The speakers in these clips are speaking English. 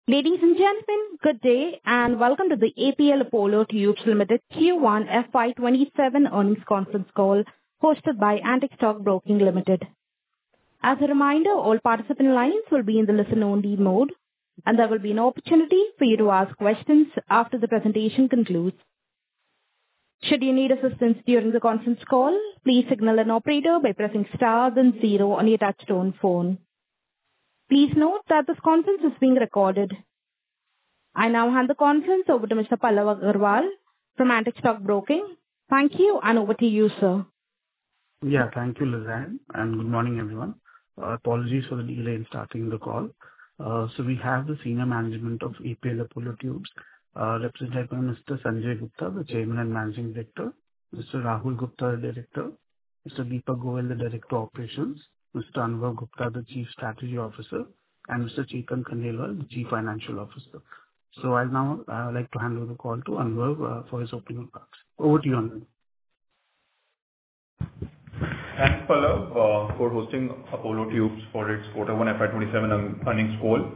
Ladies and gentlemen, good day, and welcome to the APL Apollo Tubes Limited Q1 FY27 earnings conference call hosted by Antique Stock Broking Limited. As a reminder, all participant lines will be in the listen-only mode, and there will be an opportunity for you to ask questions after the presentation concludes. Should you need assistance during the conference call, please signal an operator by pressing star then 0 on your touchtone phone. Please note that this conference is being recorded. I now hand the conference over to Mr. Pallav Agarwal from Antique Stock Broking. Thank you, and over to you, sir. Yeah, thank you, Lizanne, and good morning, everyone. Apologies for the delay in starting the call. So we have the senior management of APL Apollo Tubes, represented by Mr. Sanjay Gupta, the Chairman and Managing Director, Mr. Rahul Gupta, the Director, Mr. Deepak Goyal, the Director of Operations, Mr. Anubhav Gupta, the Chief Strategy Officer, and Mr. Chetan Khandelwal, the Chief Financial Officer. So I'll now like to hand over the call to Anubhav for his opening remarks. Over to you, Anubhav. Thanks, Pallav, for hosting Apollo Tubes for its Q1 FY27 earnings call.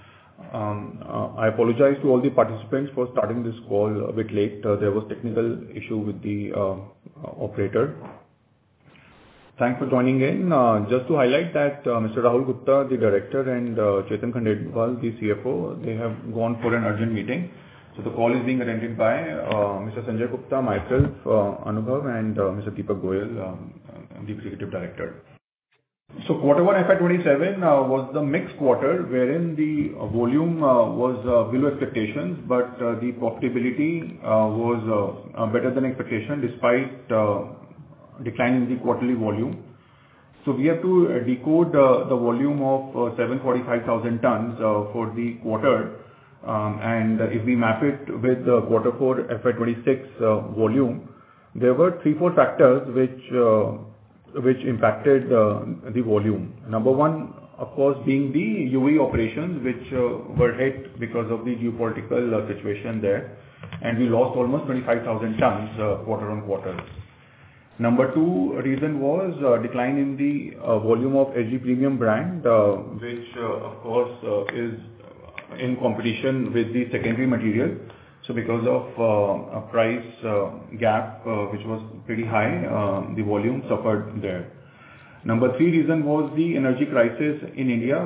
I apologize to all the participants for starting this call a bit late. There was technical issue with the operator. Thanks for joining in. Just to highlight that Mr. Rahul Gupta, the Director, and Chetan Khandelwal, the CFO, they have gone for an urgent meeting. So the call is being attended by Mr. Sanjay Gupta, myself, Anubhav, and Mr. Deepak Goyal, the Executive Director. So Q1 FY27 was the mixed quarter wherein the volume was below expectations, but the profitability was better than expectation despite decline in the quarterly volume. So we have to decode the volume of 745,000 tons for the quarter, and if we map it with the Q4 FY26 volume, there were 3-4 factors which impacted the volume. Number one, of course, being the UAE operations, which were hit because of the geopolitical situation there, and we lost almost 25,000 tons quarter on quarter. Number two reason was decline in the volume of SG Premium brand, which of course is in competition with the secondary material. So because of a price gap which was pretty high, the volume suffered there. Number three reason was the energy crisis in India,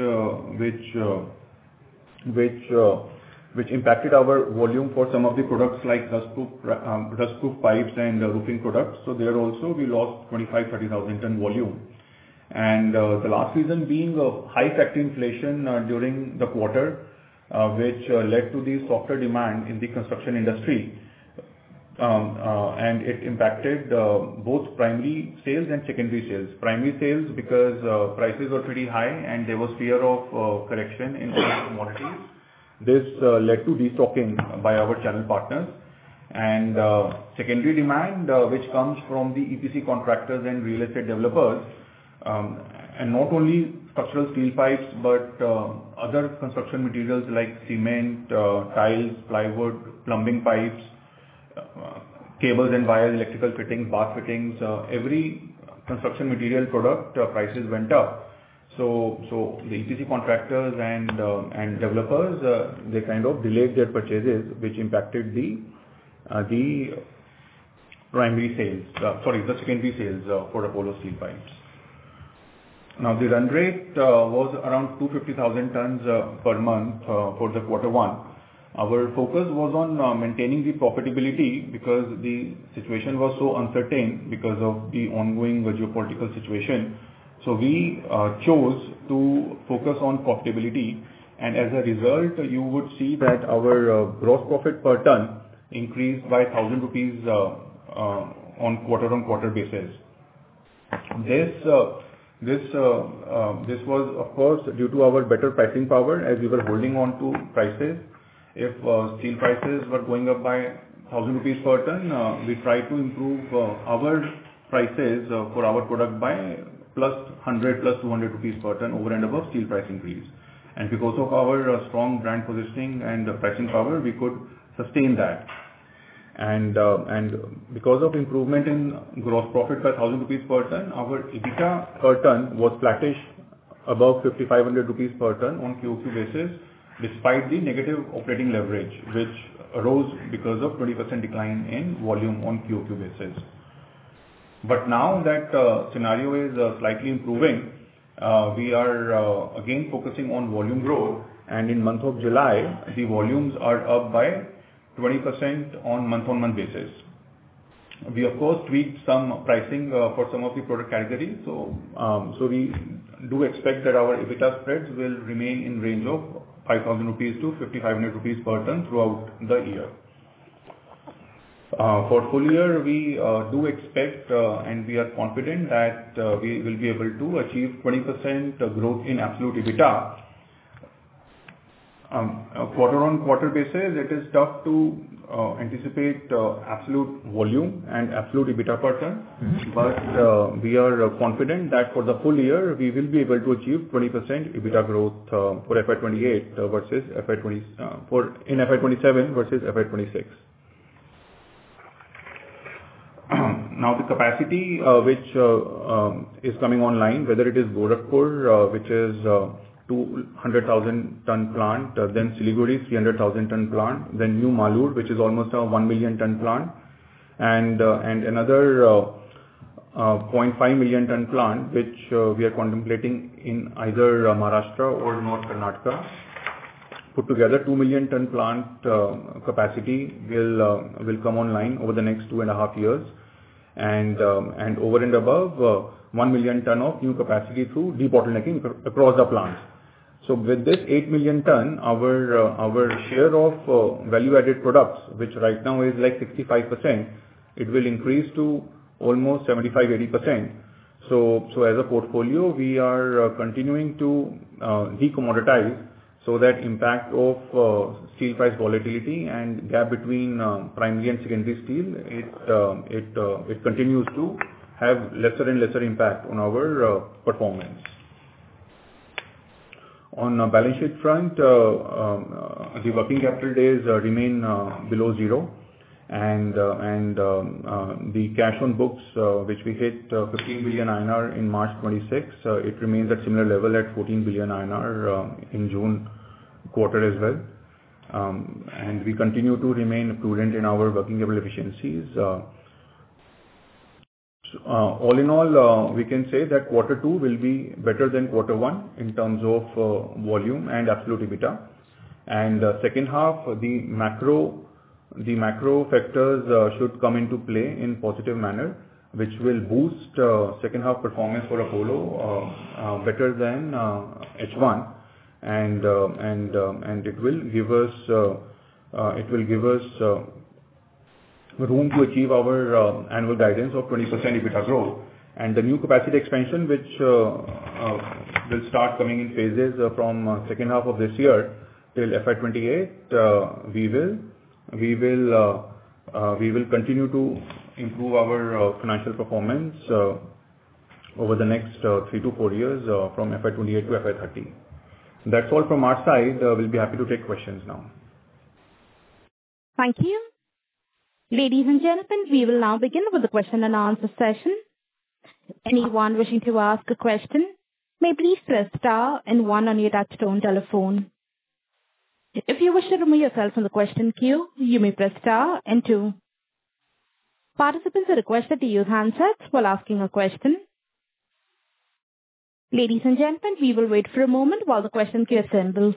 which impacted our volume for some of the products like rustproof pipes and roofing products. So there also we lost 25,000-30,000 ton volume. And the last reason being high factory inflation during the quarter, which led to the softer demand in the construction industry. And it impacted both primary sales and secondary sales. Primary sales because prices were pretty high and there was fear of correction in all commodities. This led to destocking by our channel partners, and secondary demand, which comes from the EPC contractors and real estate developers, and not only structural steel pipes but other construction materials like cement, tiles, plywood, plumbing pipes, cables and wires, electrical fittings, bath fittings, every construction material product prices went up. So the EPC contractors and developers, they kind of delayed their purchases, which impacted the primary sales, the secondary sales for Apollo steel pipes. Now the run rate was around 250,000 tons per month for the Q1. Our focus was on maintaining the profitability because the situation was so uncertain because of the ongoing geopolitical situation. So we chose to focus on profitability, and as a result, you would see that our gross profit per ton increased by 1,000 rupees on quarter basis. This was of course due to our better pricing power as we were holding on to prices. If steel prices were going up by 1,000 rupees per ton, we tried to improve our prices for our product by plus 100, plus 200 rupees per ton over and above steel price increase. And because of our strong brand positioning and pricing power, we could sustain that. And because of improvement in gross profit by 1,000 rupees per ton, our EBITDA per ton was flattish above 5,500 rupees per ton on QOQ basis, despite the negative operating leverage, which arose because of 20% decline in volume on QoQ basis. But now that scenario is slightly improving, we are again focusing on volume growth, and in month of July, the volumes are up by 20% on month-on-month basis. We of course tweaked some pricing for some of the product categories, so we do expect that our EBITDA spreads will remain in range of 5,000 rupees to 5,500 rupees per ton throughout the year. For full year, we do expect and we are confident that we will be able to achieve 20% growth in absolute EBITDA. Quarter-on-quarter basis, it is tough to anticipate absolute volume and absolute EBITDA per ton, but we are confident that for the full year, we will be able to achieve 20% EBITDA growth for FY28 versus FY20 in FY27 versus FY26. Now the capacity which is coming online, whether it is Gorakhpur, which is 200,000 ton plant, then Siliguri 300,000 ton plant, then new Malur, which is almost a 1 million ton plant, and another 0.5 million ton plant, which we are contemplating in either Maharashtra or North Karnataka. Put together 2 million ton plant capacity will come online over the next 2.5 years, and over and above 1 million ton of new capacity through debottlenecking across the plants. So with this 8 million ton, our share of value-added products, which right now is like 65%, it will increase to almost 75-80%. So as a portfolio, we are continuing to decommoditize, so that impact of steel price volatility and gap between primary and secondary steel, it continues to have lesser and lesser impact on our performance. On balance sheet front, the working capital days remain below zero, and the cash on books, which we hit 15 billion INR in March 26, it remains at similar level at 14 billion INR in June quarter as well. And we continue to remain prudent in our working capital efficiencies. All in all, we can say that quarter 2 will be better than quarter 1 in terms of volume and absolute EBITDA. And second half, the macro factors should come into play in positive manner, which will boost second half performance for Apollo better than H1, and it will give us room to achieve our annual guidance of 20% EBITDA growth. And the new capacity expansion, which will start coming in phases from second half of this year till FY28, we will continue to improve our financial performance over the next 3 to 4 years from FY28 to FY30. That's all from our side. We'll be happy to take questions now. Thank you. Ladies and gentlemen, we will now begin with the question and answer session. Anyone wishing to ask a question may please press star and 1 on your touchtone telephone. If you wish to remove yourself from the question queue, you may press star and 2. Participants are requested to use handsets while asking a question. Ladies and gentlemen, we will wait for a moment while the question queue assembles.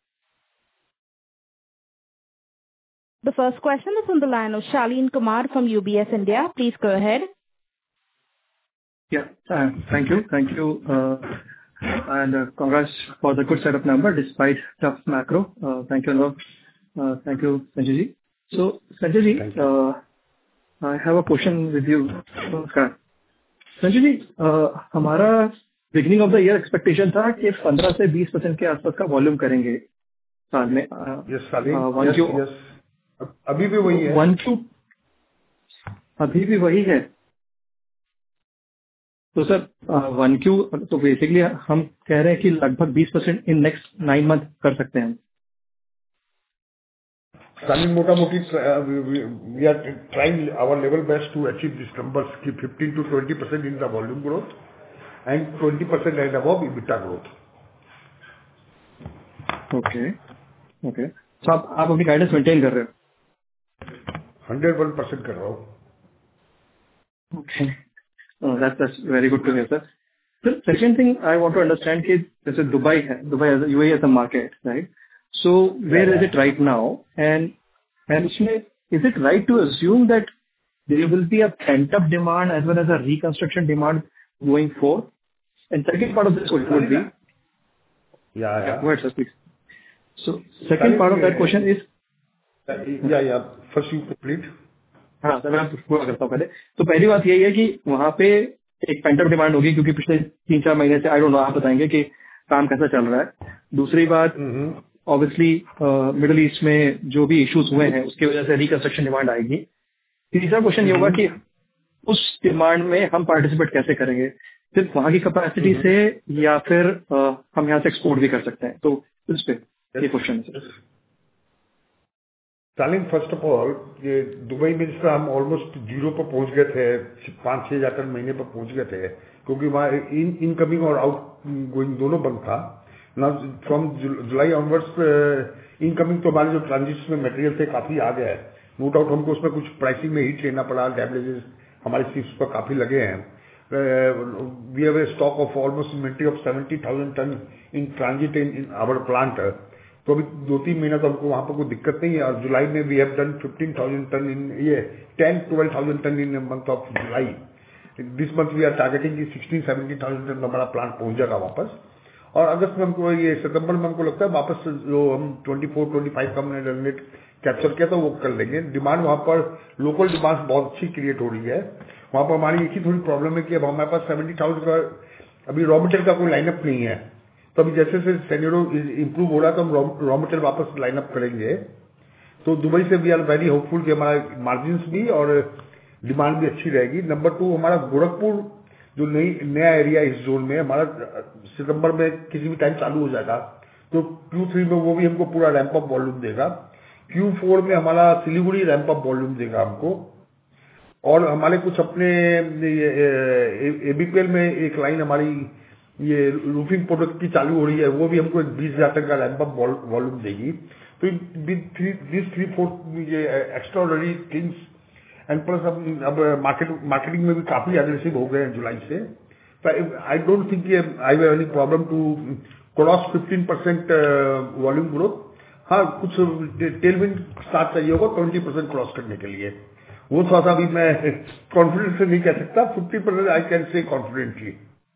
The first question is on the line of Shaleen Kumar from UBS India. Please go ahead. Yeah, thank you. And congrats for the good set of number despite tough macro. Thank you, thank you, Sanjay ji. So, Sanjay ji, I have a question with you. Sanjay ji, हमारा beginning of the year expectation था कि 15 से 20% के आसपास का volume करेंगे साल में. Yes, Shaleen. Yes. अभी भी वही है. अभी भी वही है. तो सर 1Q तो बेसिकली हम कह रहे हैं कि लगभग 20% इन नेक्स्ट 9 मंथ कर सकते हैं. Shaleen, मोटा मोटी we are trying our level best to achieve these numbers, ki 15 to 20% in the volume growth and 20% and above EBITDA growth. Okay. Okay, तो आप अपनी गाइडेंस मेंटेन कर रहे हो? 101% कर रहा हूँ। Okay, that's very good to hear, sir. So second thing I want to understand कि जैसे दुबई है, Dubai as UAE as a market, right? So where is it right now? And उसमें is it right to assume that there will be a pent-up demand as well as a reconstruction demand going forward? And second part of this question would be, Yeah. Go ahead, sir, please. So second part of that question is, Yeah. First you complete. हाँ sir, मैं पूरा करता हूँ पहले। तो पहली बात यही है कि वहाँ पे एक पेंटअप डिमांड होगी, क्योंकि पिछले 3-4 महीने से आई डोंट नो, आप बताएंगे कि काम कैसा चल रहा है। दूसरी बात, ऑब्वियसली मिडिल ईस्ट में जो भी इश्यूज हुए हैं उसकी वजह से रिकंस्ट्रक्शन डिमांड आएगी। तीसरा क्वेश्चन ये होगा कि उस डिमांड में हम पार्टिसिपेट कैसे करेंगे, सिर्फ वहाँ की कैपेसिटी से या फिर हम यहाँ से एक्सपोर्ट भी कर सकते हैं? तो इस पे ये क्वेश्चन है sir. Stalin, first of all ये दुबई में जिसका हम ऑलमोस्ट जीरो पर पहुंच गए थे, 5-6 जाकर महीने पर पहुंच गए थे, क्योंकि वहाँ इनकमिंग और आउट गोइंग दोनों बंद था ना। फ्रॉम जुलाई ऑनवर्ड्स इनकमिंग तो हमारे जो ट्रांजिट्स में मटेरियल थे काफी आ गया है। नो डाउट हमको उसमें कुछ प्राइसिंग में हिट लेना पड़ा, डैमेजेस हमारे शिप्स पर काफी लगे हैं। We have a stock of almost inventory of 70,000 ton in transit in our plant. तो अभी 2-3 महीना तो हमको वहां पर कोई दिक्कत नहीं है। और जुलाई में we have done 15,000 ton in 10-12,000 ton in month of July. This month we are targeting कि 16-17,000 टन हमारा प्लांट पहुंच जाएगा वापस। और अगस्त में हमको ये सितंबर में हमको लगता है वापस जो हम 24-25 का हमने रन रेट कैप्चर किया था वो कर लेंगे। डिमांड वहां पर लोकल डिमांड बहुत अच्छी क्रिएट हो रही है। वहां पर हमारी एक ही थोड़ी प्रॉब्लम है कि अब हमारे पास 70,000 का अभी रॉ मटेरियल का कोई लाइनअप नहीं है। तो अभी जैसे जैसे सेनेरियो इंप्रूव हो रहा है तो हम रॉ मटेरियल वापस लाइनअप करेंगे। तो दुबई से वी आर वेरी होपफुल कि हमारा मार्जिन्स भी और डिमांड भी अच्छी रहेगी। नंबर 2, हमारा गोरखपुर जो नया एरिया इस जोन में हमारा सितंबर में किसी भी टाइम चालू हो जाएगा, तो Q3 में वो भी हमको पूरा रैंप अप वॉल्यूम देगा। Q4 में हमारा सिलीगुड़ी रैंप अप वॉल्यूम देगा हमको। और हमारे कुछ अपने एबीपीएल में एक लाइन हमारी ये रूफिंग प्रोडक्ट की चालू हो रही है, वो भी हमको 20,000 टन का रैंप अप वॉल्यूम देगी। तो दिस 3-4 ये एक्स्ट्राऑर्डिनरी थिंग्स एंड प्लस अब मार्केटिंग में भी काफी अग्रेसिव हो गए हैं जुलाई से। I don't think I have any problem to cross 15% volume growth. हाँ, कुछ टेलविंड साथ चाहिए होगा 20% क्रॉस करने के लिए। वो थोड़ा सा अभी मैं कॉन्फिडेंस से नहीं कह सकता। 50% I can say confidently.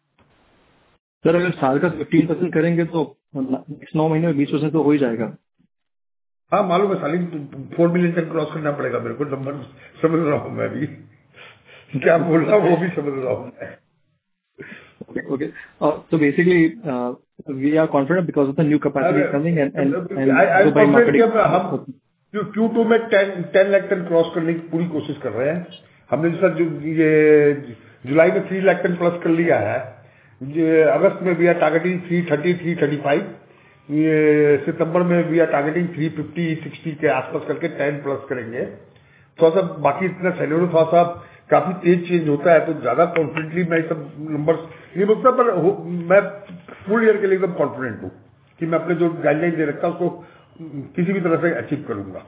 Sir अगर साल का 15% करेंगे तो 9 महीने में 20% तो हो ही जाएगा। हाँ मालूम है सालिन, 4 मिलियन टन क्रॉस करना पड़ेगा मेरे को। नंबर समझ रहा हूँ मैं भी, क्या बोल रहा हूँ वो भी समझ रहा हूँ मैं। Okay. So basically, we are confident because of the new capacity coming and Dubai marketing. हम Q2 में 10 लाख टन क्रॉस करने की पूरी कोशिश कर रहे हैं। हमने जैसा ये जुलाई में 3 लाख टन प्लस कर लिया है। अगस्त में वी आर टारगेटिंग 330-335। ये सितंबर में वी आर टारगेटिंग 350-60 के आसपास करके 10 प्लस करेंगे। थोड़ा सा बाकी इतना सैलरी थोड़ा सा काफी तेज चेंज होता है, तो ज्यादा कॉन्फिडेंटली मैं सब नंबर्स नहीं बोलता, पर मैं फुल ईयर के लिए एकदम कॉन्फिडेंट हूँ कि मैं अपने जो गाइडलाइन दे रखता हूँ उसको किसी भी तरह से अचीव करूंगा।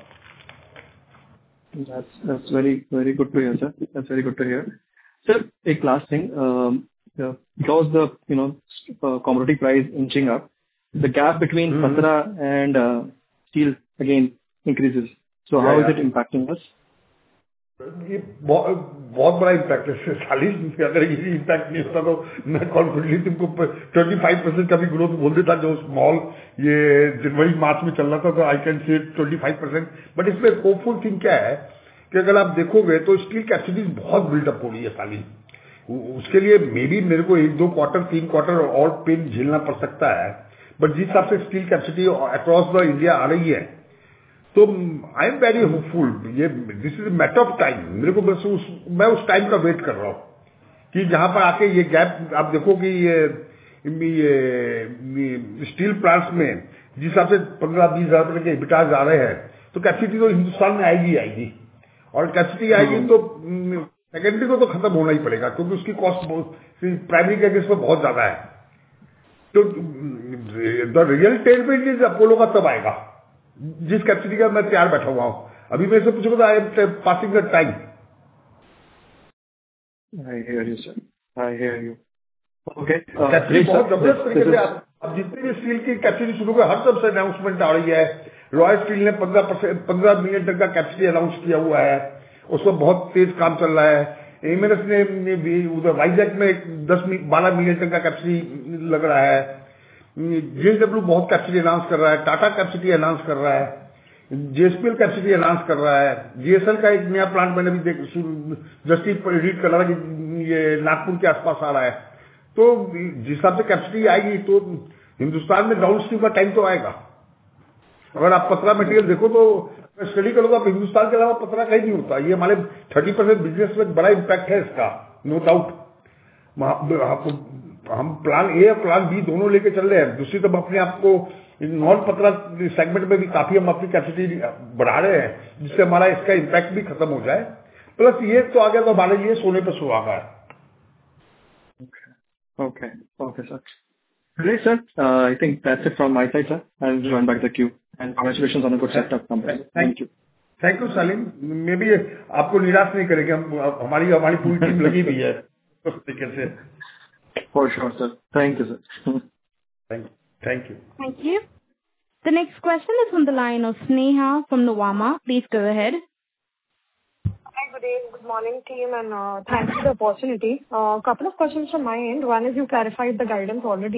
That's very good to hear, sir. That's very good to hear. Sir, एक last thing, because the commodity price inching up, the gap between patra and steel again increases. So how is it impacting us? ये बहुत बड़ा impact है सालिन। अगर ये impact नहीं होता तो मैं कॉन्फिडेंटली तुमको 25% का भी ग्रोथ बोल देता जो स्मॉल ये जनवरी मार्च में चल रहा था। तो आई कैन से 25%। बट इसमें होपफुल थिंग क्या है कि अगर आप देखोगे तो स्टील कैपेसिटीज बहुत बिल्डअप हो रही है सालिन। उसके लिए मे बी मेरे को 1-2 क्वार्टर 3 क्वार्टर और पेन झेलना पड़ सकता है। बट जिस हिसाब से steel capacity across the India आ रही है तो आई एम वेरी होपफुल। ये this is matter of time. मेरे को बस मैं उस टाइम का वेट कर रहा हूँ कि जहां पर आके ये गैप आप देखो कि ये स्टील प्लांट्स में जिस हिसाब से 15-20 हजार रुपए के एबिटाज आ रहे हैं तो कैपेसिटी तो हिंदुस्तान में आएगी। और कैपेसिटी आएगी तो सेकेंडरी को तो खत्म होना ही पड़ेगा, क्योंकि उसकी कॉस्ट प्राइमरी के अगेंस्ट में बहुत ज्यादा है। तो the real tailwind is Apollo का तब आएगा जिस कैपेसिटी का मैं तैयार बैठा हुआ हूँ। अभी मेरे से पूछोगे तो I am passing the time. I hear you, sir. I hear you. Okay. Capacity बहुत जबरदस्त तरीके से आप जितनी भी स्टील की कैपेसिटी सुनोगे हर तरफ से अनाउंसमेंट आ रही है। रॉयल स्टील ने 15 मिलियन टन का कैपेसिटी अनाउंस किया हुआ है, उसमें बहुत तेज काम चल रहा है। एमएनएस ने उधर वाइजैक में 12 मिलियन टन का कैपेसिटी लग रहा है। जेएसडब्ल्यू बहुत कैपेसिटी अनाउंस कर रहा है, टाटा कैपेसिटी अनाउंस कर रहा है, जेएसपीएल कैपेसिटी अनाउंस कर रहा है। जीएसएल का एक नया प्लांट मैंने भी जस्ट रीड कर रहा था कि ये नागपुर के आसपास आ रहा है। तो जिस हिसाब से कैपेसिटी आएगी तो हिंदुस्तान में डाउन स्ट्रीम का टाइम तो आएगा। अगर आप पतला मटेरियल देखो तो स्टडी करो तो आप हिंदुस्तान के अलावा पतला कहीं नहीं होता। ये हमारे 30% बिजनेस में बड़ा इम्पैक्ट है इसका, नो डाउट। हम प्लान ए और प्लान बी दोनों लेके चल रहे हैं। दूसरी तरफ अपने आप को नॉन पतला सेगमेंट में भी काफी हम अपनी कैपेसिटी बढ़ा रहे हैं, जिससे हमारा इसका इम्पैक्ट भी खत्म हो जाए। प्लस ये तो आ गया तो हमारे लिए सोने पर सुहागा है। Okay, sir. Great, sir. I think that's it from my side, sir. I'll join back the queue. And congratulations on a good set of numbers. Thank you. Thank you Salim. मे भी आपको निराश नहीं करेंगे, हमारी पूरी टीम लगी हुई है उस तरीके से। For sure, sir. Thank you, sir. Thank you. Thank you. The next question is from the line of Sneha from Nuvama. Please go ahead. Hi, good day. Good morning, team, and thanks for the opportunity. Couple of questions from my end. One is you clarified the guidance already.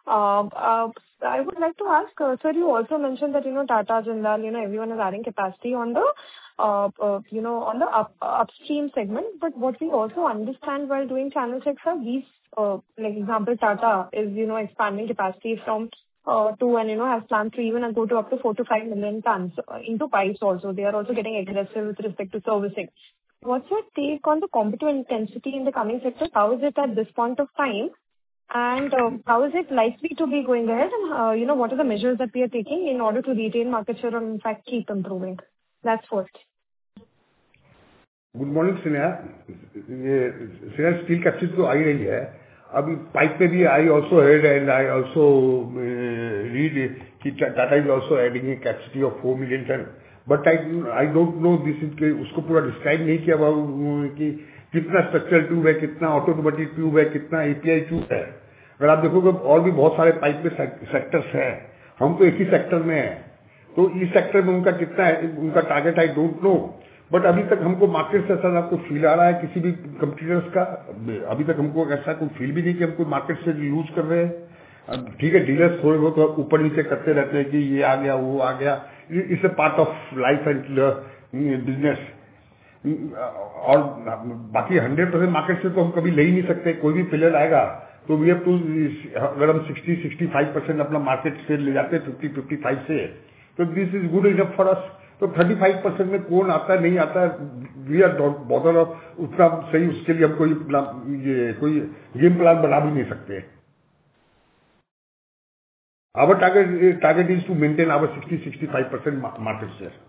I would like to ask, sir, you also mentioned that, Tata, Jindal, everyone is adding capacity on the, on the upstream segment. But what we also understand while doing channel checks are these, like example, Tata is, expanding capacity from 2 and, has plans to even go to up to 4 to 5 million tons into pipes also. They are also getting aggressive with respect to servicing. What's your take on the competitive intensity in the coming sector? How is it at this point of time? And how is it likely to be going ahead? And, what are the measures that we are taking in order to retain market share and in fact keep improving? That's first. Good morning Sneha. Sneha steel capacity तो आई रही है, अभी pipe पे भी I also heard and I also read कि Tata is also adding a capacity of 4 million ton. But I don't know this is, उसको पूरा डिस्क्राइब नहीं किया कि कितना स्ट्रक्चरल ट्यूब है, कितना ऑटोमेटिक ट्यूब है, कितना एपीआई ट्यूब है। अगर आप देखोगे और भी बहुत सारे पाइप में सेक्टर्स हैं, हम तो एक ही सेक्टर में है, तो इस सेक्टर में उनका कितना है, उनका target I don't know. But अभी तक हमको मार्केट से ऐसा आपको फील आ रहा है किसी भी कंपटीटर्स का, अभी तक हमको ऐसा कोई फील भी नहीं कि हम कोई मार्केट से लूज कर रहे हैं। ठीक है, डीलर्स थोड़े बहुत ऊपर नीचे करते रहते हैं कि ये आ गया वो आ गया, it's a part of life and business. और बाकी 100% मार्केट से तो हम कभी ले ही नहीं सकते। कोई भी प्लेयर आएगा तो वी हैव टू, अगर हम 60-65% अपना मार्केट शेयर ले जाते हैं 50-55 से, तो this is good enough for us. तो 35% में कौन आता है नहीं आता है, we are don't bother of उतना सही, उसके लिए हम कोई गेम प्लान बना भी नहीं सकते। Our target is to maintain our 60-65% market share.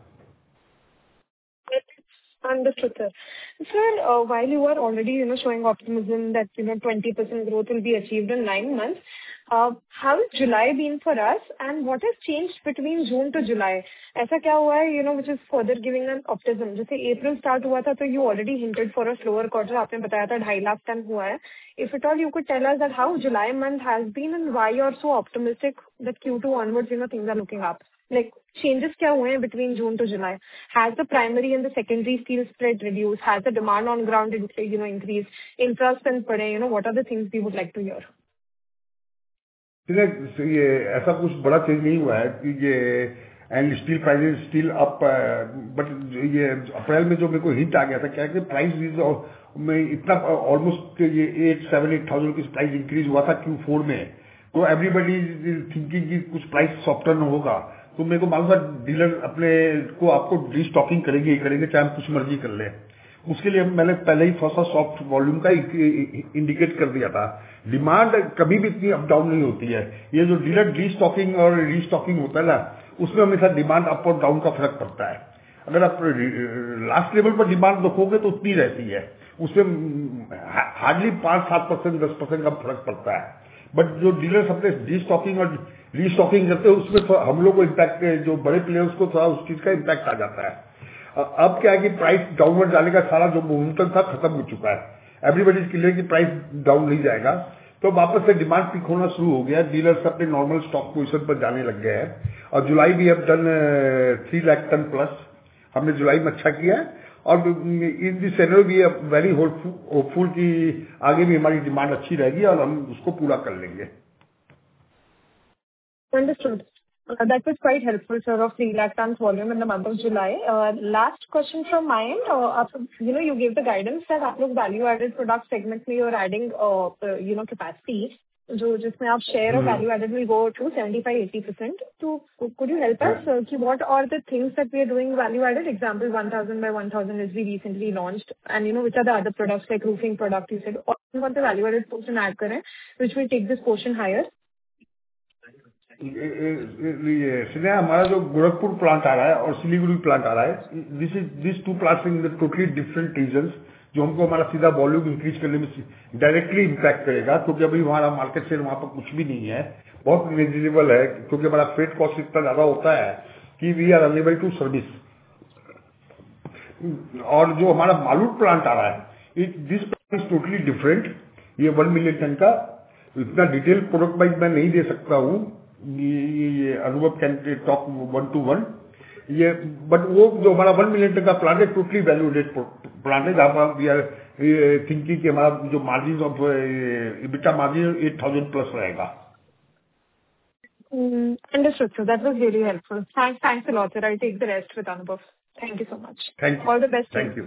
Understood, sir. Sir, while you are already, showing optimism that, 20% growth will be achieved in 9 months, how has July been for us and what has changed between June to July? ऐसा क्या हुआ है, which is further giving an optimism? जैसे April start हुआ था तो you already hinted for a slower quarter, आपने बताया था 2.5 लाख टन हुआ है. If at all you could tell us that how July month has been and why you are so optimistic that Q2 onwards, things are looking up. Like changes क्या हुए हैं between June to July? Has the primary and the secondary steel spread reduced? Has the demand on ground, increased? Infra spend पड़े, what are the things we would like to hear? ये ऐसा कुछ बड़ा change नहीं हुआ है कि ये and steel prices still up, but ये अप्रैल में जो मेरे को हिंट आ गया था क्या कि प्राइस में इतना ऑलमोस्ट ये 8,000 की प्राइस इंक्रीज हुआ था Q4 में, तो एवरीबडी थिंकिंग कि कुछ प्राइस सॉफ्टन होगा। तो मेरे को मालूम था डीलर अपने को आपको रीस्टॉकिंग करेंगे चाहे हम कुछ मर्जी कर ले। उसके लिए मैंने पहले ही थोड़ा सा सॉफ्ट वॉल्यूम का इंडिकेट कर दिया था। डिमांड कभी भी इतनी अप डाउन नहीं होती है, ये जो डीलर रीस्टॉकिंग और रीस्टॉकिंग होता है ना, उसमें हमेशा डिमांड अप और डाउन का फर्क पड़ता है। अगर आप लास्ट लेवल पर डिमांड देखोगे तो उतनी रहती है, उसमें हार्डली 5-7%, 10% का फर्क पड़ता है। बट जो डीलर्स अपने रीस्टॉकिंग और रीस्टॉकिंग करते हैं, उसमें हम लोग को इम्पैक्ट, जो बड़े प्लेयर्स को थोड़ा उस चीज का इम्पैक्ट आ जाता है। अब क्या है कि प्राइस डाउनवर्ड जाने का सारा जो मोमेंटम था खत्म हो चुका है। एवरीबडी इज क्लियर कि प्राइस डाउन नहीं जाएगा, तो वापस से डिमांड पीक होना शुरू हो गया। डीलर्स अपने नॉर्मल स्टॉक पोजीशन पर जाने लग गए हैं और जुलाई भी अब डन 3 लाख टन प्लस हमने जुलाई में अच्छा किया है। और इन दिस सिनेरियो भी वेरी होपफुल कि आगे भी हमारी डिमांड अच्छी रहेगी और हम उसको पूरा कर लेंगे। Understood. That was quite helpful, sir, of 3 lakh tons volume in the month of July. Last question from my end. You gave the guidance that आप लोग value-added product segment में you're adding, capacity. जिसमें आप share of value-added will go to 75-80%. So could you help us? What are the things that we are doing value-added? Example, 1000 by 1000 is we recently launched, and which are the other products like roofing product you said. What the value-added portion add करें, which will take this portion higher? Sneha, हमारा जो Gorakhpur plant आ रहा है और Siliguri plant आ रहा है, this two plants in the totally different regions, जो हमको हमारा सीधा वॉल्यूम इंक्रीज करने में डायरेक्टली इम्पैक्ट करेगा, क्योंकि अभी हमारा मार्केट शेयर वहां पर कुछ भी नहीं है, बहुत नेग्लिजिबल है, क्योंकि हमारा फ्रेट कॉस्ट इतना ज्यादा होता है कि we are unable to service. और जो हमारा मालूर प्लांट आ रहा है, this plant is totally different. ये 1 मिलियन टन का, इतना डिटेल प्रोडक्ट वाइज मैं नहीं दे सकता हूँ, ये अनुभव कैन टॉक 1 to 1 ये, बट वो जो हमारा 1 मिलियन टन का प्लांट है टोटली वैल्यूएडेड प्लांट है, जहां पर वी आर थिंकिंग कि हमारा जो margin of EBITDA margin 8000 plus रहेगा। Understood, sir. That was really helpful. Thanks a lot, sir. I'll take the rest with Anubhav. Thank you so much. Thank you. All the best. Thank you.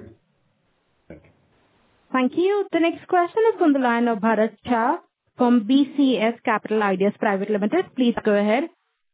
Thank you. The next question is from the line of Bharat Shah from BCS Capital Ideas Private Limited. Please go ahead.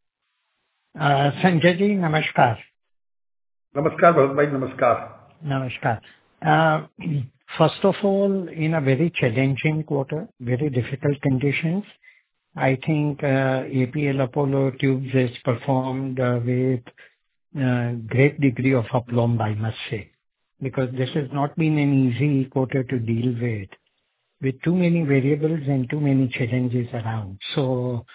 Sanjay ji नमस्कार। नमस्कार भरत भाई, नमस्कार। नमस्कार। First of all, in a very challenging quarter, very difficult conditions, I think APL Apollo Tubes has performed with great degree of aplomb, I must say, because this has not been an easy quarter to deal with too many variables and too many challenges around. So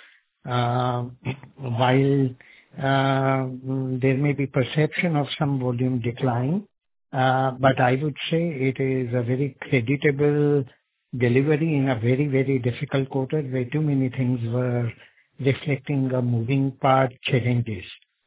while there may be perception of some volume decline, but I would say it is a very creditable delivery in a very, very difficult quarter where too many things were reflecting a moving part challenges.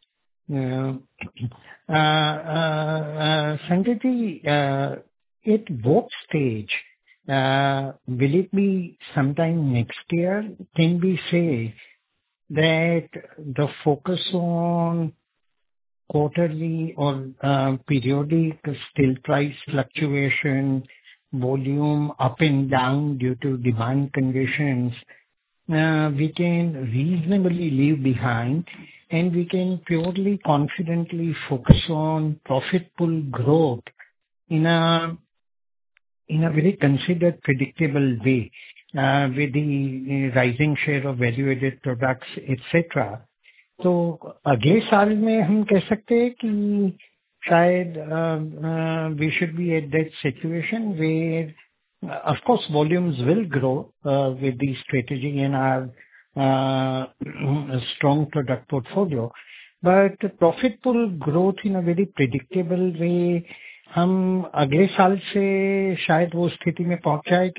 Sanjay ji, at what stage will it be sometime next year? Can we say that the focus on quarterly or periodic steel price fluctuation, volume up and down due to demand conditions, we can reasonably leave behind and we can purely confidently focus on profitable growth in a very considered, predictable way, with the rising share of value-added products, etc. तो अगले साल में हम कह सकते हैं कि शायद we should be at that situation where, of course, volumes will grow with the strategy and our strong product portfolio, but profitable growth in a very predictable way, हम अगले साल से शायद वो स्थिति में पहुंच जाएंगे।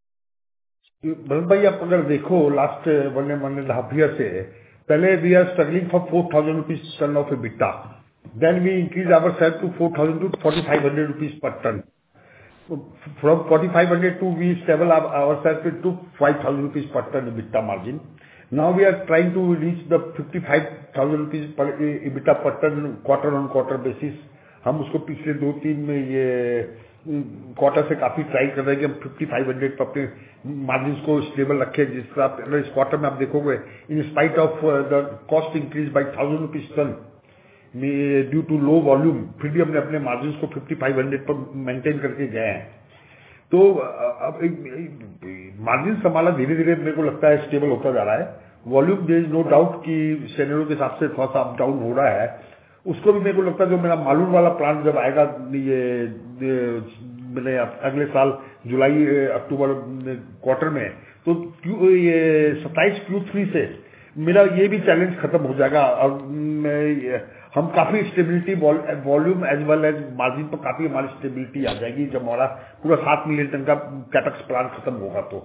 भरत भाई, आप अगर देखो लास्ट 1.5 year से पहले we are struggling for 4000 rupees ton of EBITDA, then we increase our sale to 4000 to 4500 rupees per ton. From 4500 to we stable ourselves to 5000 rupees per ton EBITDA margin. Now we are trying to reach the 55,000 rupees per EBITDA per ton quarter on quarter basis. हम उसको पिछले 2-3 में ये quarter से काफी try कर रहे हैं कि हम 5500 पर अपने मार्जिन को स्टेबल रखें, जिस तरह अगर इस क्वार्टर में आप देखोगे in spite of the cost increase by 1000 rupees ton due to low volume, फिर भी हमने अपने मार्जिन को 5500 पर मेंटेन करके गए हैं। तो अब मार्जिन संभाला धीरे धीरे मेरे को लगता है स्टेबल होता जा रहा है। Volume there is no doubt कि सिनेरियो के हिसाब से थोड़ा सा अप डाउन हो रहा है, उसको भी मेरे को लगता है जो मेरा मालूर वाला प्लांट जब आएगा ये मैंने अगले साल जुलाई अक्टूबर क्वार्टर में, तो ये 27 Q3 से मेरा ये भी चैलेंज खत्म हो जाएगा और हम काफी stability volume as well as margin पर काफी हमारी स्टेबिलिटी आ जाएगी जब हमारा पूरा 7 मिलियन टन का कैपेक्स प्लान खत्म होगा तो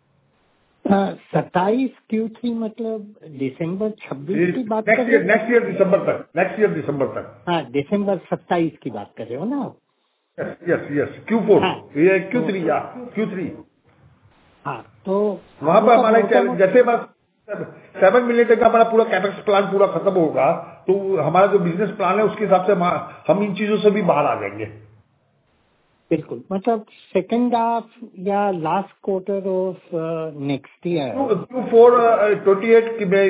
27 Q3 मतलब दिसंबर 26 की बात कर रहे हो? नेक्स्ट ईयर दिसंबर तक हाँ, दिसंबर 27 की बात कर रहे हो ना आप? यस Q4 हाँ, ये Q3 हाँ, तो वहां पर हमारा जैसे बस 7 मिलियन टन का हमारा पूरा कैपेक्स प्लान पूरा खत्म होगा तो हमारा जो बिजनेस प्लान है उसके हिसाब से हम इन चीजों से भी बाहर आ जाएंगे। बिल्कुल, मतलब सेकेंड हाफ या last quarter of next year Q4 28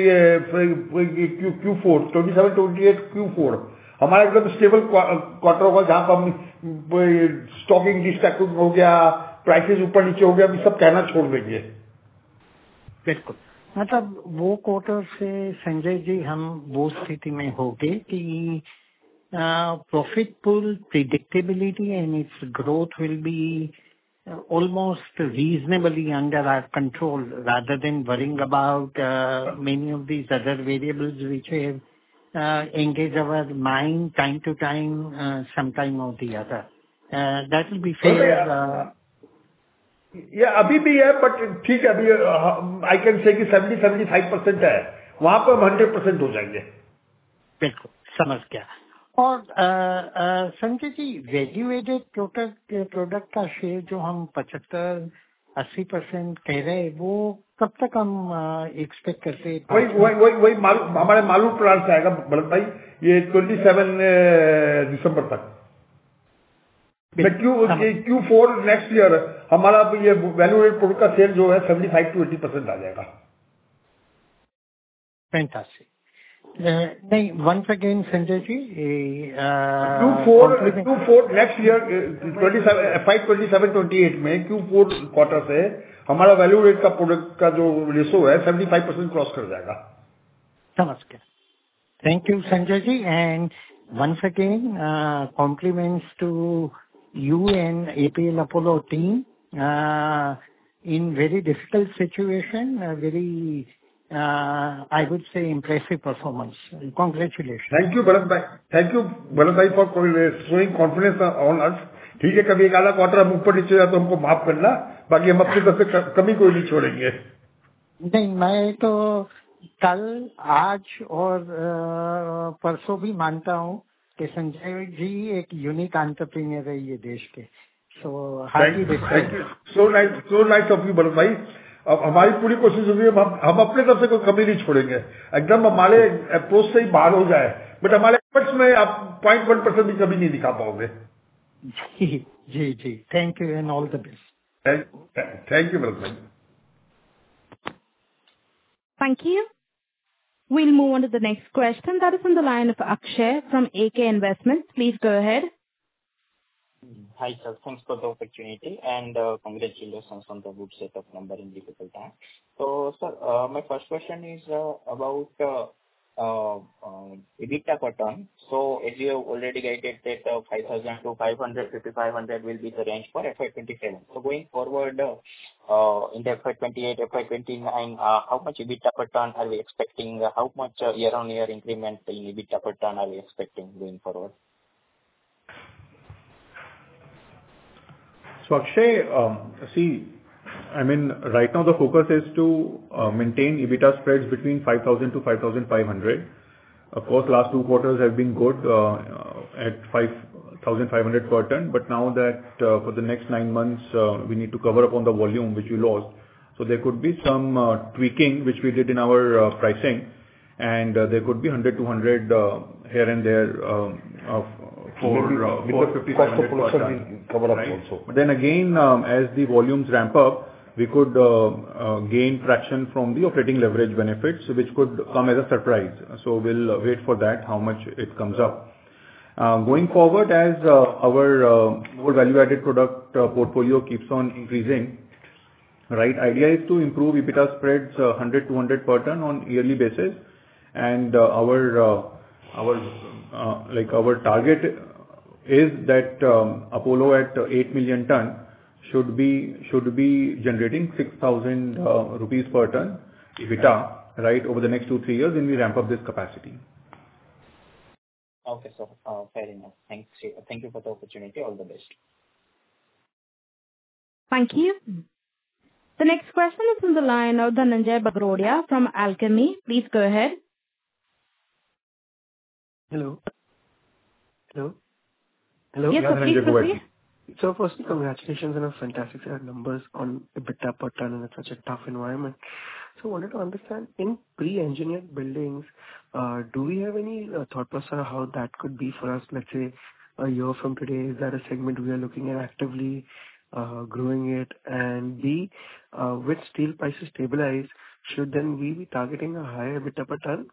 Q4 27 28 Q4 हमारा एकदम स्टेबल क्वार्टर होगा जहां पर हम स्टॉकिंग डिस्टैकिंग हो गया, प्राइसेस ऊपर नीचे हो गया, अभी सब कहना छोड़ देंगे। बिल्कुल, मतलब वो क्वार्टर से संजय जी हम वो स्थिति में होंगे कि profit pool predictability and its growth will be almost reasonably under our control rather than worrying about many of these other variables which have engage our mind time to time sometime or the other. That will be fair. ये अभी भी है but ठीक है, अभी आई can से कि 70-75% है, वहां पर हम 100% हो जाएंगे। बिल्कुल समझ गया। और Sanjay ji value added product का शेयर जो हम 75-80% कह रहे हैं वो कब तक हम एक्सपेक्ट करते हैं? वही हमारे मालूम प्लान से आएगा भरत भाई, ये 27 दिसंबर तक। Q4 नेक्स्ट ईयर हमारा ये वैल्यू एडेड प्रोडक्ट का शेयर जो है 75-80% आ जाएगा। फैंटास्टिक। नहीं, once again Sanjay ji Q4 next year 27-28 में Q4 क्वार्टर से हमारा वैल्यू रेट का प्रोडक्ट का जो रेशो है 75% क्रॉस कर जाएगा। समझ गया। Thank you Sanjay ji and once again compliments to you and APL Apollo team in very difficult situation, very I would say impressive performance. Congratulations. Thank you Bharat bhai for showing confidence on us. ठीक है, कभी एक आधा quarter हम ऊपर नीचे जाए तो हमको माफ करना, बाकी हम अपनी तरफ से कमी कोई नहीं छोड़ेंगे। नहीं, मैं तो कल आज और परसों भी मानता हूँ कि संजय जी एक यूनिक एंटरप्रेन्योर है ये देश के। So thank you, so nice of you Bharat भाई। अब हमारी पूरी कोशिश होगी, हम अपने तरफ से कोई कमी नहीं छोड़ेंगे, एकदम हमारे अप्रोच से ही बाहर हो जाए, बट हमारे एफर्ट्स में आप 0.1% भी कभी नहीं दिखा पाओगे। जी जी, thank you and all the best. Thank you Bharat भाई। Thank you. We'll move on to the next question. That is on the line of Akshay from AK Investments. Please go ahead. Hi, sir. Thanks for the opportunity and congratulations on the good set of number in difficult time. So, sir, my first question is about EBITDA per ton. So, as you have already guided that 5,000 to 500 will be the range for FY27. So, going forward in the FY28, FY29, how much EBITDA per ton are we expecting? How much year-on-year increment in EBITDA per ton are we expecting going forward? So Akshay, see, I mean, right now the focus is to maintain EBITDA spreads between 5,000 to 5,500. Of course, last 2 quarters have been good at 5,500 per ton. But now that for the next 9 months we need to cover up on the volume which we lost, so there could be some tweaking which we did in our pricing, and there could be 100-200 here and there for 5,500 per ton. Right? But then again, as the volumes ramp up, we could gain traction from the operating leverage benefits, which could come as a surprise. So we'll wait for that, how much it comes up. Going forward, as our more value-added product portfolio keeps on increasing, right? Idea is to improve EBITDA spreads 100-200 per ton on yearly basis, and our target is that Apollo at 8 million ton should be generating 6,000 rupees per ton EBITDA right, over the next 2-3 years when we ramp up this capacity. Okay, sir. Fair enough. Thank you for the opportunity. All the best. Thank you. The next question is from the line of Dhananjay Bagrodia from Alchemy. Please go ahead. Hello. Yes, Yeah, sir, please Dhananjay, go ahead. proceed. So firstly, congratulations on a fantastic set of numbers on EBITDA per ton in such a tough environment. So I wanted to understand, in pre-engineered buildings, do we have any thought process on how that could be for us, let's say, a year from today? Is that a segment we are looking at actively growing it? And B, with steel prices stabilize, should then we be targeting a higher EBITDA per ton?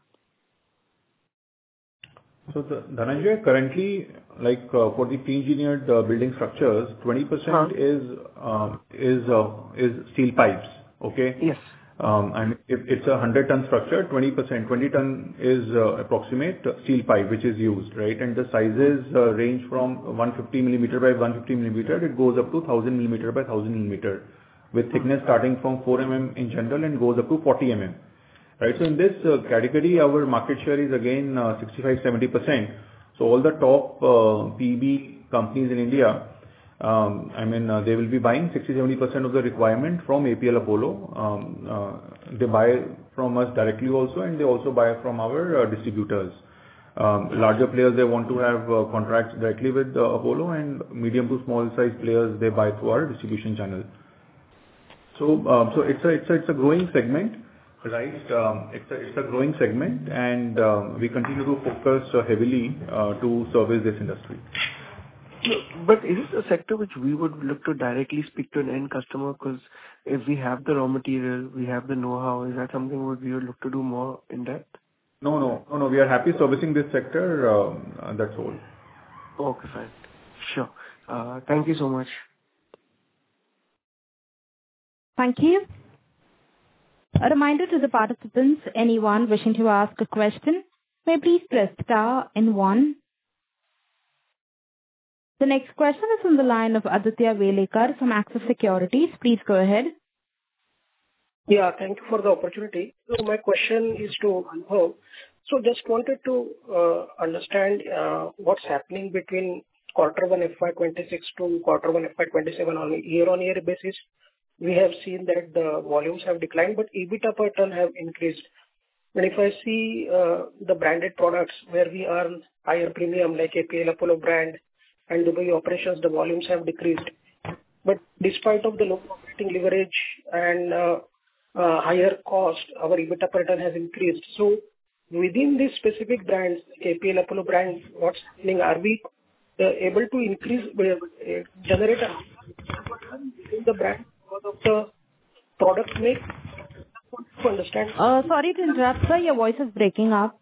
So Dhananjay, currently, like, for the pre-engineered building structures, 20% is steel pipes. Okay? Yes. And if it's a 100-ton structure, 20 ton is approximate steel pipe, which is used, right? And the sizes range from 150 millimeter by 150 millimeter. It goes up to 1000 millimeter by 1000 millimeter, with thickness starting from 4 mm in general and goes up to 40 mm. Right. So in this category, our market share is again 65-70%. So all the top PB companies in India, they will be buying 60-70% of the requirement from APL Apollo. They buy from us directly also, and they also buy from our distributors. Larger players, they want to have contracts directly with Apollo, and medium to small size players, they buy through our distribution channel. So it's a growing segment. Right. It's a growing segment, and we continue to focus heavily to service this industry. But is it a sector which we would look to directly speak to an end customer? Because if we have the raw material, we have the know-how, is that something we would look to do more in depth? No. We are happy servicing this sector. That's all. Okay, fine. Sure. Thank you so much. Thank you. A reminder to the participants, anyone wishing to ask a question, may please press star and 1. The next question is from the line of Aditya Welekar from Axis Securities. Please go ahead. Yeah, thank you for the opportunity. So my question is to Anubhav. So just wanted to understand what's happening between quarter 1 FY26 to quarter 1 FY27 on a year-on-year basis. We have seen that the volumes have declined, but EBITDA per ton have increased. And if I see the branded products where we earn higher premium like APL Apollo brand and Dubai operations, the volumes have decreased. But despite of the low operating leverage and higher cost, our EBITDA per ton has increased. So within these specific brands, like APL Apollo brand, what's happening? Are we able to increase, generate a in the brand because of the product mix? To understand. Sorry to interrupt, sir. Your voice is breaking up.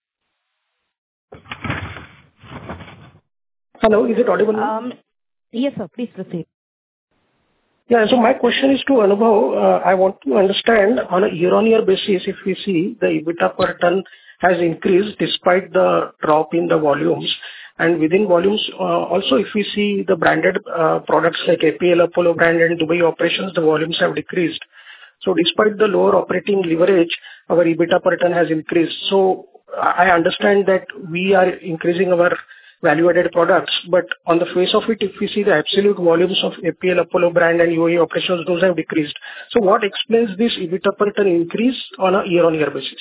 Hello, is it audible now? Yes, sir. Please proceed. Yeah, so my question is to Anubhav. I want to understand on a year-on-year basis, if we see the EBITDA per ton has increased despite the drop in the volumes. And within volumes, also if we see the branded products like APL Apollo brand and Dubai operations, the volumes have decreased. So despite the lower operating leverage, our EBITDA per ton has increased. So I understand that we are increasing our value-added products, but on the face of it, if we see the absolute volumes of APL Apollo brand and UAE operations, those have decreased. So what explains this EBITDA per ton increase on a year-on-year basis?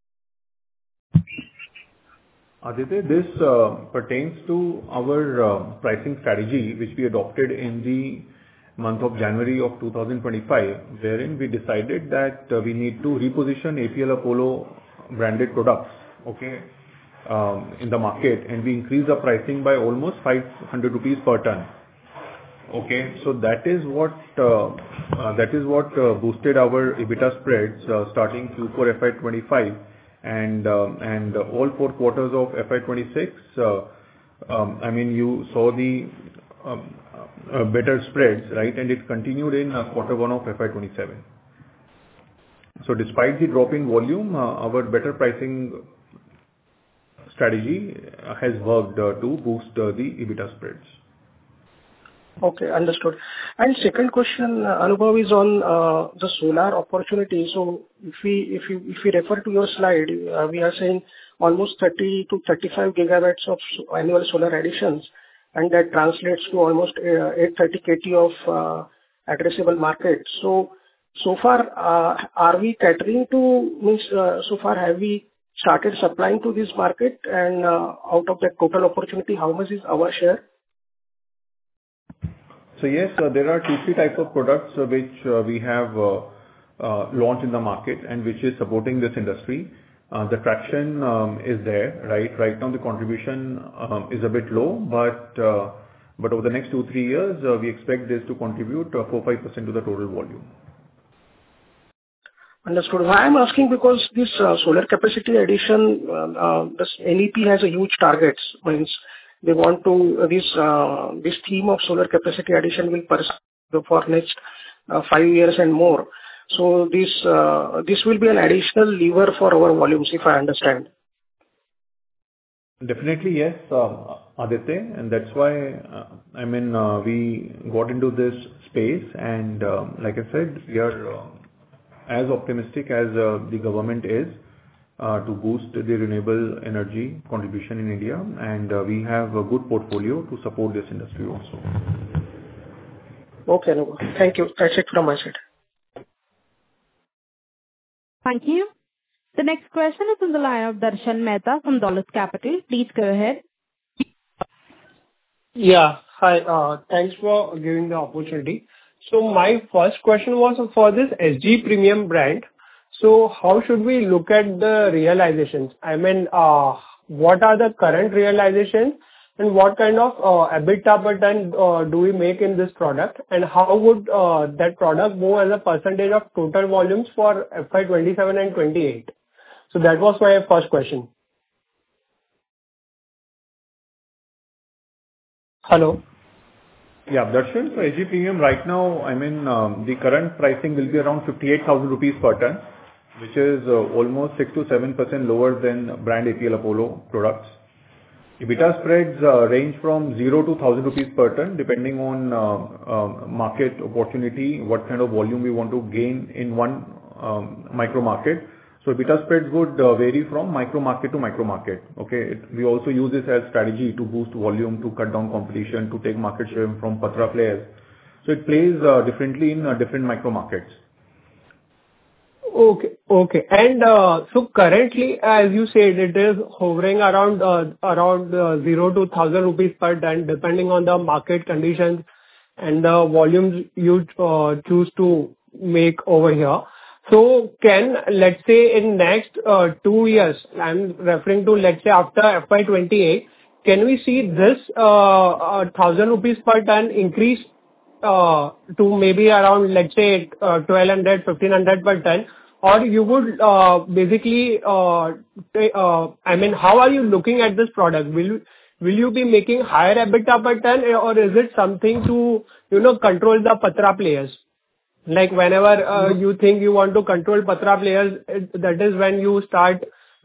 Aditya, this pertains to our pricing strategy, which we adopted in the month of January of 2025, wherein we decided that we need to reposition APL Apollo branded products, okay, in the market, and we increased the pricing by almost 500 rupees per ton. Okay, so that is what boosted our EBITDA spreads starting Q4 FY25 and all 4 quarters of FY26. You saw the better spreads, right? And it continued in quarter 1 of FY27. So despite the drop in volume, our better pricing strategy has worked to boost the EBITDA spreads. Okay, understood. And second question, Anubhav, is on the solar opportunity. So if we refer to your slide, we are saying almost 30 to 35 gigawatts of annual solar additions, and that translates to almost 830 KT of addressable market. So far, are we catering to, means, so far have we started supplying to this market? And out of that total opportunity, how much is our share? So yes, there are 2-3 types of products which we have launched in the market and which is supporting this industry. The traction is there, right? Right now the contribution is a bit low, but over the next 2-3 years, we expect this to contribute 4-5% to the total volume. Understood. Why I'm asking, because this solar capacity addition, this NEP has a huge targets. Means they want to, this theme of solar capacity addition will persist for next 5 years and more. So this will be an additional lever for our volumes, if I understand. Definitely, yes, Aditya, and that's why, we got into this space, and like I said, we are as optimistic as the government is to boost the renewable energy contribution in India, and we have a good portfolio to support this industry also. Okay, thank you. That's it from my side. Thank you. The next question is on the line of Darshan Mehta from Dolat Capital. Please go ahead. Yeah. Hi. Thanks for giving the opportunity. So my first question was for this SG Premium brand. So how should we look at the realizations? What are the current realizations and what kind of EBITDA per ton do we make in this product? And how would that product go as a percentage of total volumes for FY27 and 28? So that was my first question. Hello? Yeah, Darshan, so SG Premium right now, the current pricing will be around 58,000 rupees per ton, which is almost 6 to 7% lower than brand APL Apollo products. EBITDA spreads range from 0 to 1,000 rupees per ton, depending on market opportunity, what kind of volume we want to gain in one micro market. So EBITDA spreads would vary from micro market to micro market. Okay, we also use this as strategy to boost volume, to cut down competition, to take market share from patra players. So it plays differently in different micro markets. Okay. And so currently, as you said, it is hovering around 0 to 1,000 rupees per ton, depending on the market conditions and the volumes you choose to make over here. So can, let's say, in next 2 years, I'm referring to, let's say, after FY28, can we see this 1,000 rupees per ton increase to maybe around, let's say, 1,200, 1,500 per ton? Or you would basically, how are you looking at this product? Will you be making higher EBITDA per ton, or is it something to, control the patra players? Like whenever you think you want to control patra players, that is when you start,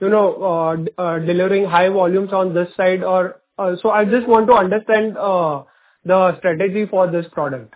delivering high volumes on this side. Or so I just want to understand the strategy for this product.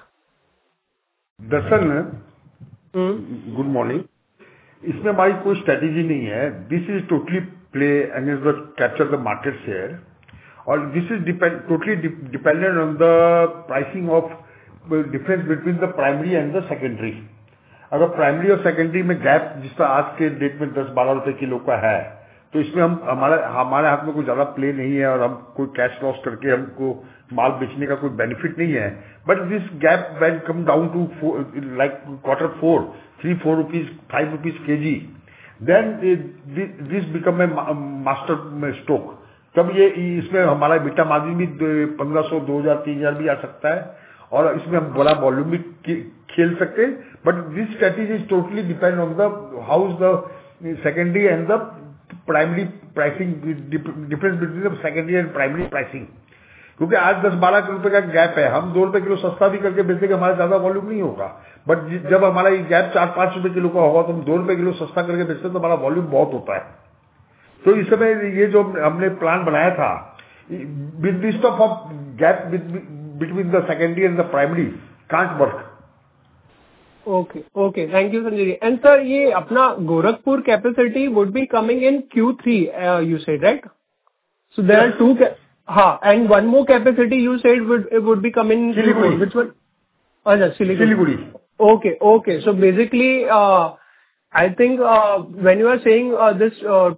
Darshan, good morning. इसमें हमारी कोई strategy नहीं है. This is totally play against the capture the market share, और this is totally dependent on the pricing of difference between the primary and the secondary. अगर primary और secondary में gap जिस तरह आज के डेट में 10-12 रुपए किलो का है, तो इसमें हमारे हाथ में कोई ज्यादा प्ले नहीं है और हम कोई कैश लॉस करके हमको माल बेचने का कोई बेनिफिट नहीं है. But this gap when come down to like Q4, 3-4 rupees, 5 rupees kg, then this become a master stroke. तब ये इसमें हमारा बीटा मार्जिन भी 1,500, 2,000, 3,000 भी आ सकता है, और इसमें हम बड़ा वॉल्यूम भी खेल सकते हैं. But this strategy is totally depend on the how is the secondary and the primary pricing, difference between the secondary and primary pricing. क्योंकि आज 10-12 रुपए का गैप है, हम 2 रुपए किलो सस्ता भी करके बेचेंगे, हमारा ज्यादा वॉल्यूम नहीं होगा. बट जब हमारा ये गैप 4-5 रुपए किलो का होगा, तो हम 2 रुपए किलो सस्ता करके बेचते हैं, तो हमारा वॉल्यूम बहुत होता है. तो इस समय ये जो हमने प्लान बनाया था, with this of gap between the secondary and the primary can't work. Okay. Okay. Thank you, Sanjay ji. And sir, ये अपना Gorakhpur capacity would be coming in Q3, you said, right? So there are two, and one more capacity you said would be coming in Q4. Which one? Siliguri. Okay. So basically, I think when you are saying this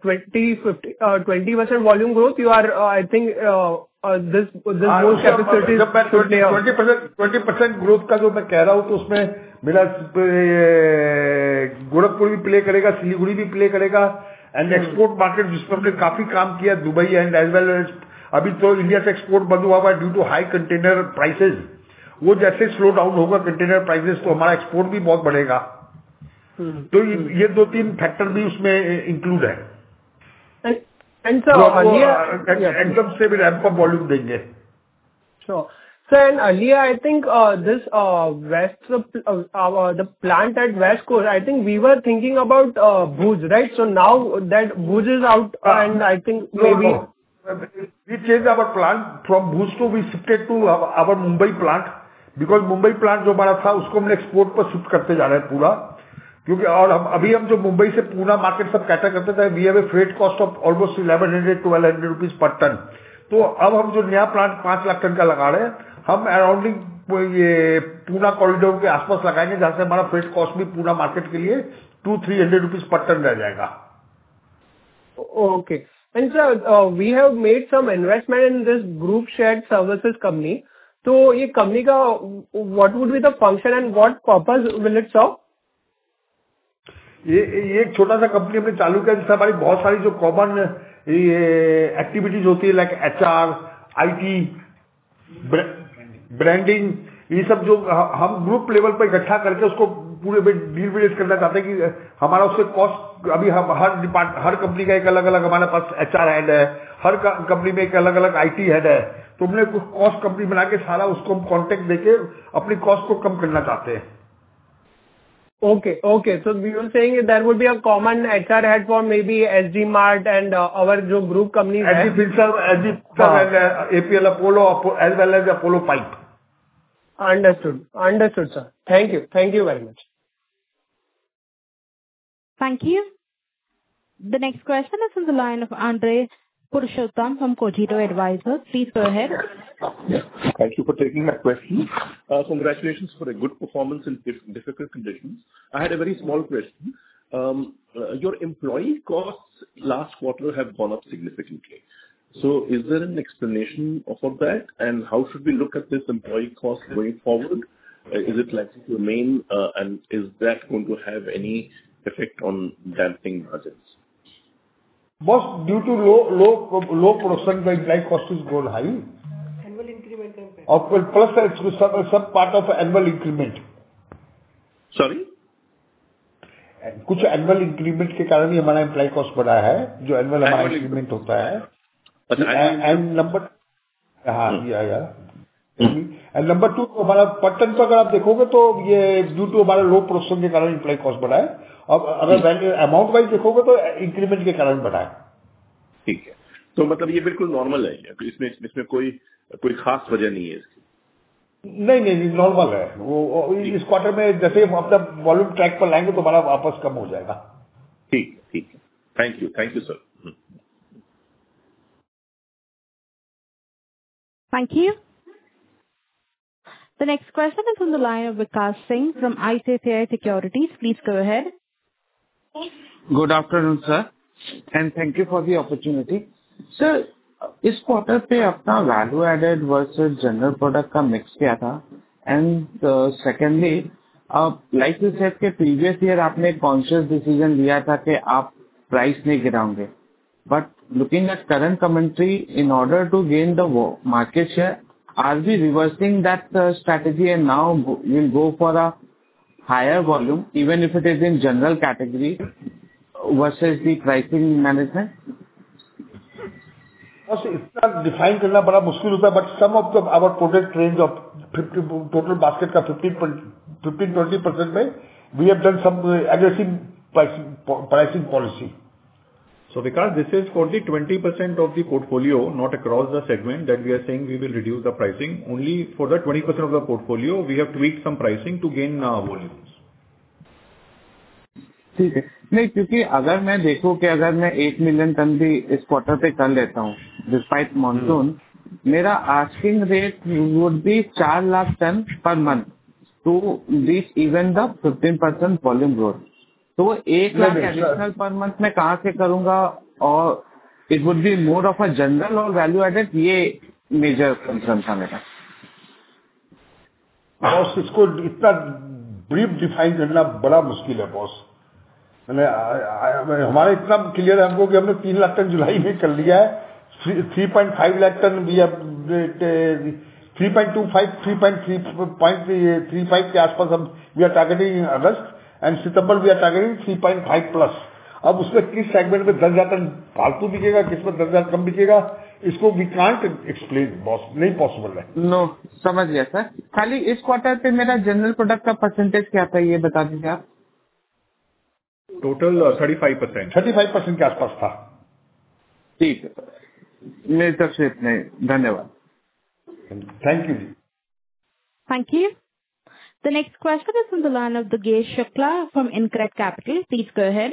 20% volume growth, you are, I think, this more capacity should play out. 20% growth का जो मैं कह रहा हूँ तो उसमें मेरा गोरखपुर भी प्ले करेगा, सिलीगुड़ी भी प्ले करेगा, एंड एक्सपोर्ट मार्केट जिसमें हमने काफी काम किया, Dubai and as well as अभी तो इंडिया से एक्सपोर्ट बंद हुआ हुआ due to high container prices. वो जैसे स्लो डाउन होगा कंटेनर प्राइसेस तो हमारा एक्सपोर्ट भी बहुत बढ़ेगा. तो ये 2-3 फैक्टर भी उसमें इंक्लूड है. And sir, एकदम से भी रैंप अप वॉल्यूम देंगे. Sure. Sir, and earlier I think this the plant at West Coast, I think we were thinking about Bhuj, right? So now that Bhuj is out, and I think maybe we changed our plant from Bhuj to we shifted to our Mumbai plant because Mumbai plant जो हमारा था उसको हमने export पर shift करते जा रहे हैं पूरा. क्योंकि और अभी हम जो मुंबई से पूना मार्केट सब कैटर करते थे, we have a freight cost of almost 1100-1200 rupees per ton. तो अब हम जो नया प्लांट 5 लाख टन का लगा रहे हैं, हम अराउंडिंग ये पूना कॉरिडोर के आसपास लगाएंगे जहां से हमारा फ्रेट कॉस्ट भी पूना मार्केट के लिए 200-300 रुपीज पर टन रह जाएगा. Okay. And sir, we have made some investment in this group shared services company. तो ये कंपनी का what would be the function and what purpose will it serve? ये एक छोटा सा कंपनी हमने चालू किया जिससे हमारी बहुत सारी जो कॉमन एक्टिविटीज होती है लाइक HR, IT, ब्रांडिंग, ये सब जो हम ग्रुप लेवल पर इकट्ठा करके उसको पूरे में डील विलेज करना चाहते हैं कि हमारा उससे कॉस्ट अभी हम हर कंपनी का एक अलग अलग हमारे पास HR हेड है, हर कंपनी में एक अलग अलग IT हेड है. तो हमने कॉस्ट कंपनी बना के सारा उसको हम कॉन्टेक्ट देके अपनी कॉस्ट को कम करना चाहते हैं. Okay. So we were saying there would be a common HR head for maybe SG Mart and our जो group companies है. SG Finserv and APL Apollo as well as Apollo Pipe. Understood, sir. Thank you very much. Thank you. The next question is from the line of Andre Purushottam from Cogito Advisors. Please go ahead. Thank you for taking my question. Congratulations for a good performance in difficult conditions. I had a very small question. Your employee costs last quarter have gone up significantly. So is there an explanation for that? And how should we look at this employee cost going forward? Is it likely to remain, and is that going to have any effect on damping margins? Boss, due to low production, the employee cost is gone high. Annual increment and plus it's some part of annual increment. Sorry? कुछ annual increment के कारण ही हमारा employ cost बढ़ा है, जो annual हमारा increment होता है. एंड नंबर एंड नंबर 2 हमारा पटन पर अगर आप देखोगे तो ये ड्यू टू हमारा लो प्रोडक्शन के कारण एम्प्लॉय कॉस्ट बढ़ा है. अब अगर अमाउंट वाइज देखोगे तो इंक्रीमेंट के कारण बढ़ा है. ठीक है, तो मतलब ये बिल्कुल नॉर्मल है, इसमें कोई खास वजह नहीं है इसकी? नहीं, नॉर्मल है. वो इस क्वार्टर में जैसे हम अपना वॉल्यूम ट्रैक पर लाएंगे तो हमारा वापस कम हो जाएगा. ठीक है. Thank you sir. Thank you. The next question is on the line of Vikas Singh from ICICI Securities. Please go ahead. Good afternoon, sir, and thank you for the opportunity. Sir, इस quarter पे अपना value added versus general product का mix क्या था? And secondly, like you said के previous year आपने conscious decision लिया था कि आप प्राइस नहीं गिराओगे, but looking at current commentary, in order to gain the market share, are we reversing that strategy and now we'll go for a higher volume even if it is in general category versus the pricing management? इतना define करना बड़ा मुश्किल होता है, but some of our product range of 50 total basket का 15-20% में we have done some aggressive pricing policy. So Vikas, this is for the 20% of the portfolio, not across the segment, that we are saying we will reduce the pricing. Only for the 20% of the portfolio, we have tweaked some pricing to gain volumes. ठीक है। नहीं, क्योंकि अगर मैं देखूं कि अगर मैं 8 मिलियन टन भी इस क्वार्टर पे कर लेता हूँ डिस्पाइट मॉनसून, मेरा asking rate would be 4 lakh ton per month to reach even the 15% volume growth. तो वो 1 लाख एडिशनल पर मंथ में कहाँ से करूंगा, और it would be more of a general or value added, ये मेजर कंसर्न था मेरा। बॉस, इसको इतना ब्रीफ डिफाइन करना बड़ा मुश्किल है बॉस। हमारा इतना क्लियर है हमको कि हमने 3 लाख टन जुलाई में कर लिया है, 3.5 लाख टन भी 3.25 3.35 के आसपास हम we are targeting August and September we are targeting 3.5 plus. अब उसमें किस सेगमेंट में 10,000 टन फालतू बिकेगा, किस में 10,000 कम बिकेगा, इसको वी कांट एक्सप्लेन बॉस, नहीं पॉसिबल है। नो, समझ गया सर। खाली इस क्वार्टर पे मेरा जनरल प्रोडक्ट का परसेंटेज क्या था, ये बता दीजिए आप। टोटल 35% के आसपास था। ठीक है, मेरी तरफ से इतने, धन्यवाद। Thank you. Thank you. The next question is from the line of Dugesh Shukla from InCred Capital. Please go ahead.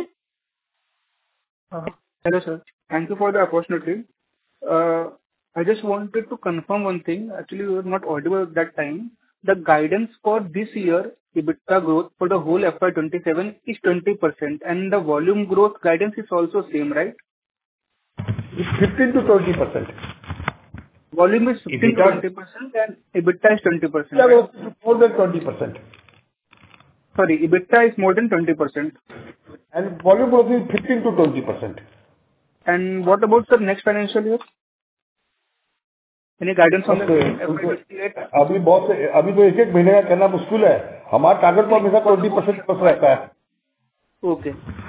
Hello, sir. Thank you for the opportunity. I just wanted to confirm one thing. Actually, we were not audible at that time. The guidance for this year, EBITDA growth for the whole FY27 is 20%, and the volume growth guidance is also same, right? It's 15 to 20%. Volume is 15 to 20%, and EBITDA is 20%. Yeah, Right? more than 20%. Sorry, EBITDA is more than 20%. And volume growth is 15 to 20%. And what about the next financial year? Any guidance on that? अभी तो एक महीने का करना मुश्किल है। हमारा target तो हमेशा 20% प्लस रहता है। Okay.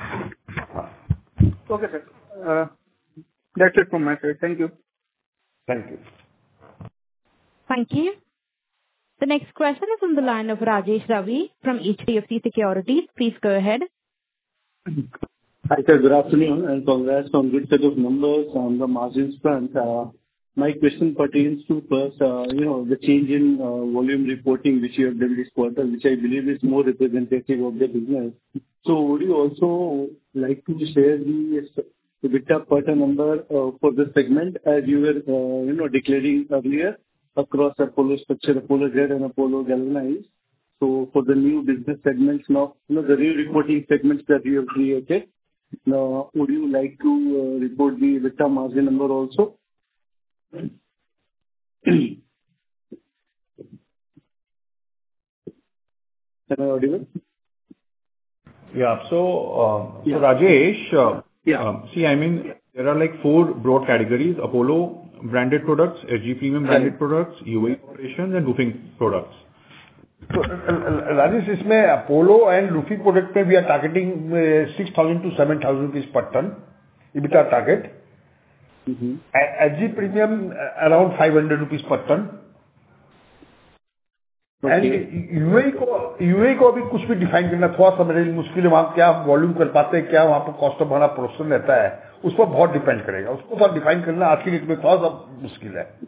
Okay, sir. That's it from my side. Thank you. Thank you. Thank you. The next question is on the line of Rajesh Ravi from HDFC Securities. Please go ahead. Hi, sir. Good afternoon, and congrats on good set of numbers on the margins front. My question pertains to first, the change in volume reporting which you have done this quarter, which I believe is more representative of the business. So would you also like to share the EBITDA per ton number for the segment as you were, declaring earlier across Apollo Structure, Apollo Z, and Apollo Galvanized? So for the new business segments now, the new reporting segments that you have created, now would you like to report the EBITDA margin number also? Am I audible? Yeah. So Rajesh, see, I mean, there are like 4 broad categories: Apollo branded products, SG Premium branded products, UAE operations, and roofing products. So Rajesh, इसमें Apollo and roofing product में we are targeting 6,000 to 7,000 rupees per ton EBITDA target. SG Premium around 500 rupees per ton. Okay. UAE को अभी कुछ भी define करना थोड़ा सा मेरे लिए मुश्किल है। वहाँ क्या वॉल्यूम कर पाते हैं, क्या वहाँ पर कॉस्ट ऑफ हमारा प्रोडक्शन रहता है, उस पर बहुत डिपेंड करेगा। उसको थोड़ा डिफाइन करना आज की डेट में थोड़ा सा मुश्किल है।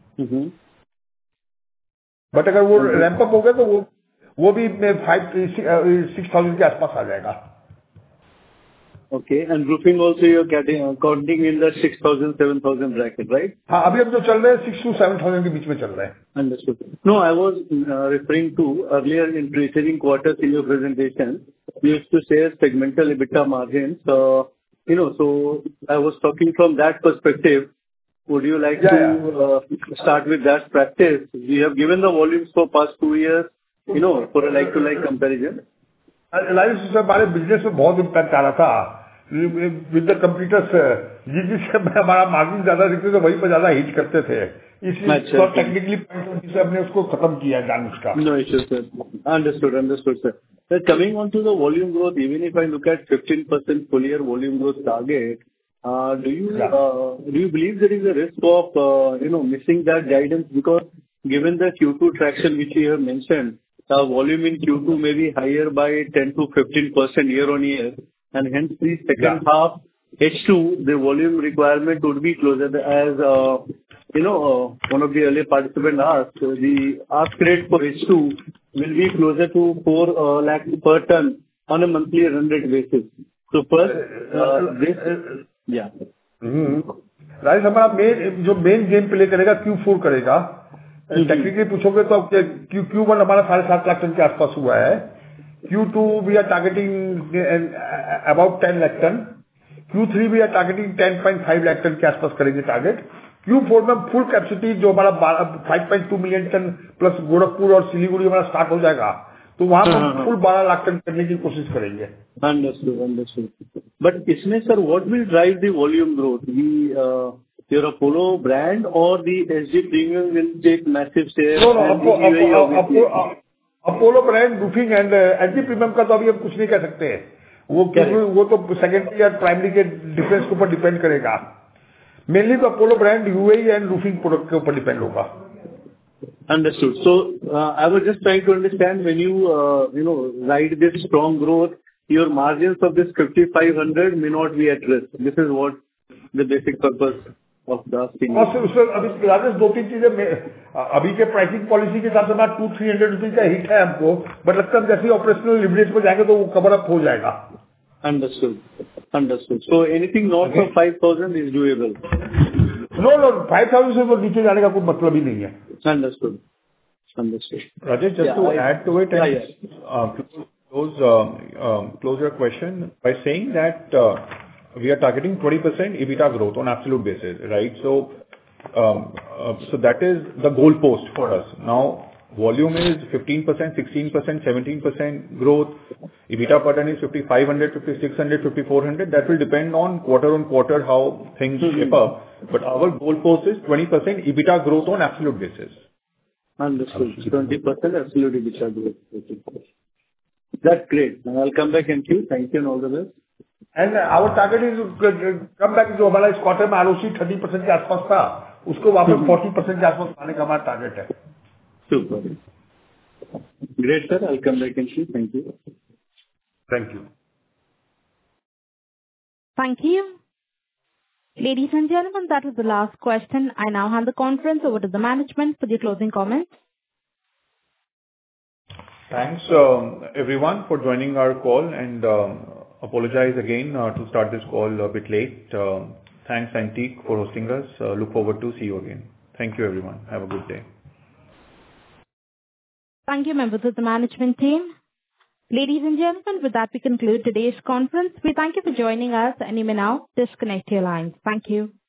बट अगर वो रैंप अप हो गया तो वो भी 5,000-6,000 के आसपास आ जाएगा। Okay, and roofing also you are counting in the 6,000-7,000 bracket, right? हाँ, अभी हम जो चल रहे हैं 6,000 to 7,000 के बीच में चल रहे हैं। Understood. No, I was referring to earlier in preceding quarters in your presentation, you used to share segmental EBITDA margins. So I was talking from that perspective. Would you like to start with that practice? We have given the volumes for past 2 years, for a like-to-like comparison. हमारे business में बहुत impact आ रहा था with the computers. जिससे हमारा margin ज्यादा दिखते थे वहीं पर ज्यादा हिट करते थे, इसलिए टेक्निकली पॉइंट हमने उसको खत्म किया जान उसका। No issue, sir. Understood, sir. So coming on to the volume growth, even if I look at 15% full year volume growth target, do you believe there is a risk of missing that guidance? Because given the Q2 traction which you have mentioned, the volume in Q2 may be higher by 10 to 15% year on year, and hence the second half H2, the volume requirement would be closer as, one of the earlier participants asked, the ask rate for H2 will be closer to 4 lakh per ton on a monthly run rate basis. So first, yeah. Rajesh हमारा जो main game play करेगा Q4 करेगा. Technically पूछोगे तो Q1 हमारा 7.5 lakh ton के आसपास हुआ है. Q2 we are targeting about 10 lakh ton. Q3 we are targeting 10.5 lakh ton के आसपास करेंगे टारगेट. Q4 में फुल कैपेसिटी जो हमारा 5.2 मिलियन टन प्लस गोरखपुर और सिलीगुड़ी हमारा स्टार्ट हो जाएगा, तो वहां पर फुल 12 लाख टन करने की कोशिश करेंगे. Understood. But इसमें sir, what will drive the volume growth? Your Apollo brand or the SG Premium will take massive share? No, Apollo brand, roofing and SG Premium का तो अभी हम कुछ नहीं कह सकते हैं. वो तो सेकेंडरी या प्राइमरी के डिफरेंस के ऊपर डिपेंड करेगा. मेनली तो Apollo brand UAE and roofing product के ऊपर डिपेंड होगा. Understood. So, I was just trying to understand when you ride this strong growth, your margins of this 5,500 may not be at risk. This is what the basic purpose of the thing. उसमें अभी राजेश 2-3 चीजें अभी के pricing policy के हिसाब से हमारा 200-300 rupees का हिट है हमको, बट लगता है जैसे ऑपरेशनल लिवरेज पर जाएंगे तो वो कवर अप हो जाएगा. Understood. So anything north of 5,000 is doable. No, 5,000 से तो नीचे जाने का कोई मतलब ही नहीं है. Understood. Rajesh, just to add to it and close your question by saying that we are targeting 20% EBITDA growth on absolute basis, right? So that is the goal post for us. Now, volume is 15%, 16%, 17% growth. EBITDA per ton is 5,500, 5,600, 5,400. That will depend on quarter how things shape up. But our goal post is 20% EBITDA growth on absolute basis. Understood. 20% absolute EBITDA growth. That's great. I'll come back and queue. Thank you and all the best. And our target is come back जो हमारा इस quarter में ROC 30% के आसपास था, उसको वापस 40% के आसपास लाने का हमारा टारगेट है. Super. Great, sir. I'll come back and see. Thank you. Thank you. Thank you. Ladies and gentlemen, that was the last question. I now hand the conference over to the management for the closing comments. Thanks, everyone, for joining our call, and apologize again to start this call a bit late. Thanks, Antique, for hosting us. Look forward to see you again. Thank you, everyone. Have a good day. Thank you, members of the management team. Ladies and gentlemen, with that we conclude today's conference. We thank you for joining us, and you may now disconnect your lines. Thank you.